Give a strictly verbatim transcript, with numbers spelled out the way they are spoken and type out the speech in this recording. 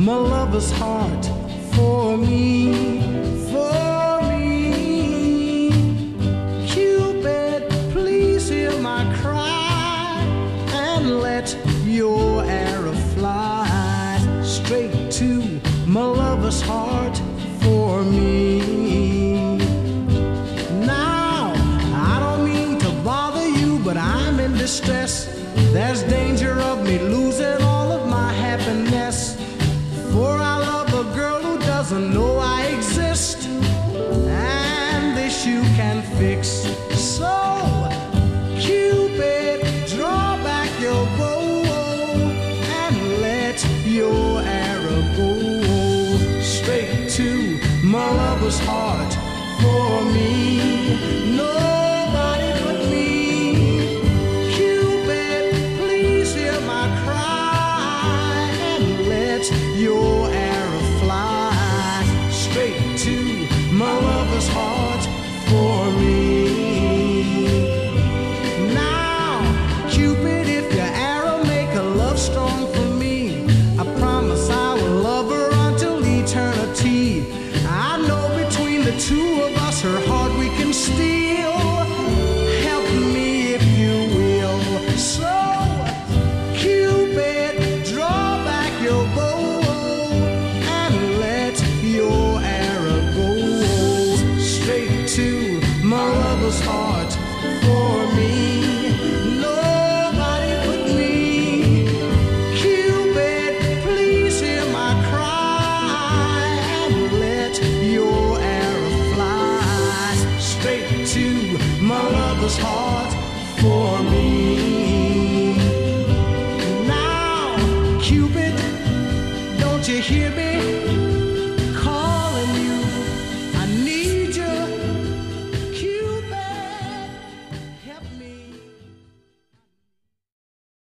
my lover's heart for me, for me. Cupid, please hear my cry and let your arrow fly straight to my lover's heart for me. Now, I don't mean to bother you, but I'm in distress. There's danger of me losing all of my happiness, for I love a girl who doesn't know I exist, and this you can fix. So, Cupid, draw back your bow and let your arrow go straight to my lover's heart for me. Nobody but me. Cupid, please hear my cry and let your arrow fly straight to my lover's heart for me. Now, Cupid, if your arrow make a love strong for me, I promise I will love her until eternity. I know between the two of us her heart we can steal. Help me if you will. So, Cupid, draw back your bow and let your arrow go straight to my lover's heart for me. Nobody but me. Cupid, please hear my cry and let your arrow fly straight to my lover's heart for me.